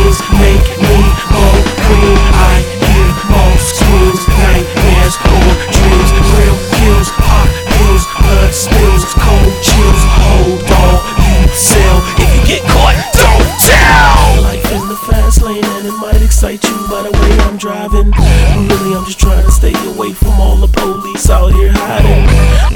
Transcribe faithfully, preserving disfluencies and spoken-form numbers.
pills make me go green. I hear more screams, nightmares or dreams. Real kills, pop pills, blood spills, cold chills. Hold on, you sell. If you get caught, don't tell. Life in the fast lane and it might excite you by the way I'm driving. But really I'm just trying to stay away from all the police out here hiding.